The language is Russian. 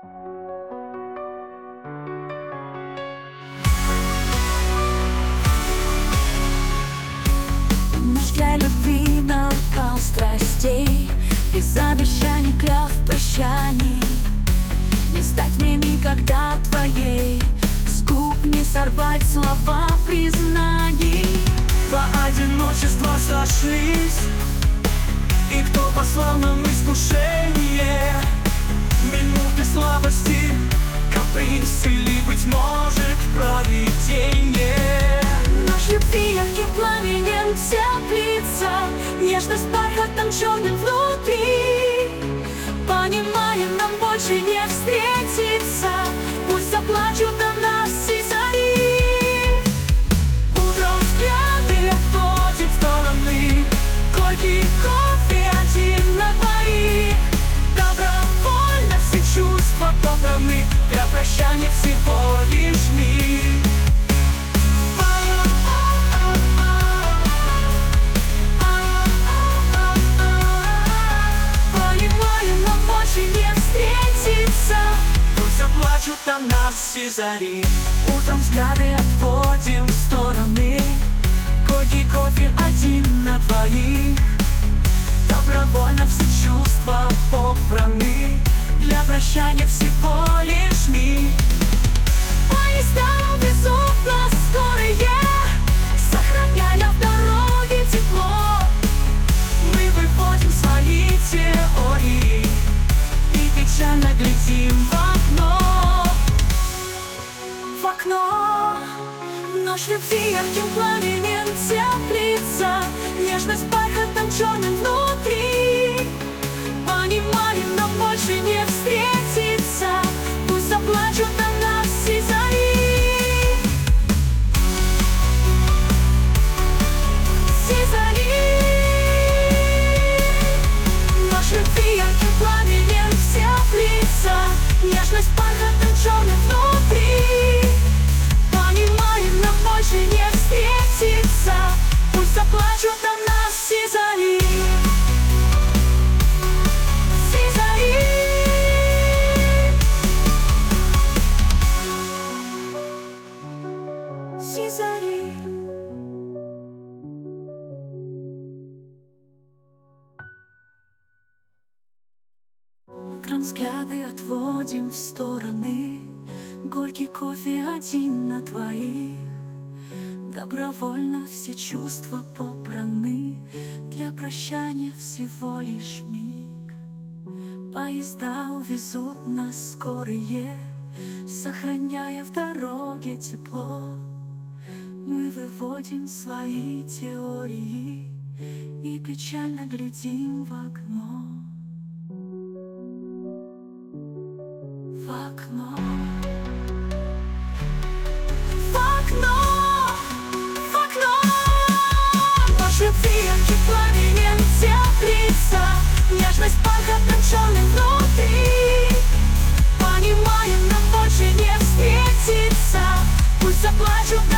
Нож для любви накал страстей, без обещаний, клятв, прощаний. Не стать мне никогда твоей, с губ не сорвать слова признаний. Два одиночества сошлись, и кто послал нам искушение? Минуты слабости, каприз или, быть может, провидение. Нож любви ярким пламенем теплится, нежность бархатом черным внутри. Понимаем, нам больше не встретиться, пусть заплачут о нас все зари. Утром взгляды отводим в стороны, горький кофе один на двоих. Добровольно все чувства поданы, для прощания всего лишь миг. Плачут о нас все зари. Утром взгляды отводим в стороны, горький кофе один на двоих. Добровольно все чувства попраны, для прощания всего лишь миг. Поезда увезут нас скорые, сохраняя в дороге тепло. Мы выводим свои теории и печально глядим в окно. В окно нож любви ярким пламенем теплится, нежность бархатом черным внутри. Понимаем, нам больше не встретиться, пусть заплачут о нас все зари. Все зари. Нож любви ярким пламенем теплится, нежность бархатом черным внутри. Понимаем, нам больше не встретиться, пусть заплачут о нас все зари. Все зари. Все зари. Утром взгляды отводим в стороны, горький кофе один на двоих. Добровольно все чувства попраны, для прощания всего лишь миг. Поезда увезут нас скорые, сохраняя в дороге тепло. Мы выводим свои теории и печально глядим в окно. В окно. В окно. В окно. Нож любви ярким пламенем теплится, нежность бархатом черным внутри. Понимаем, нам больше не встретиться, пусть заплачут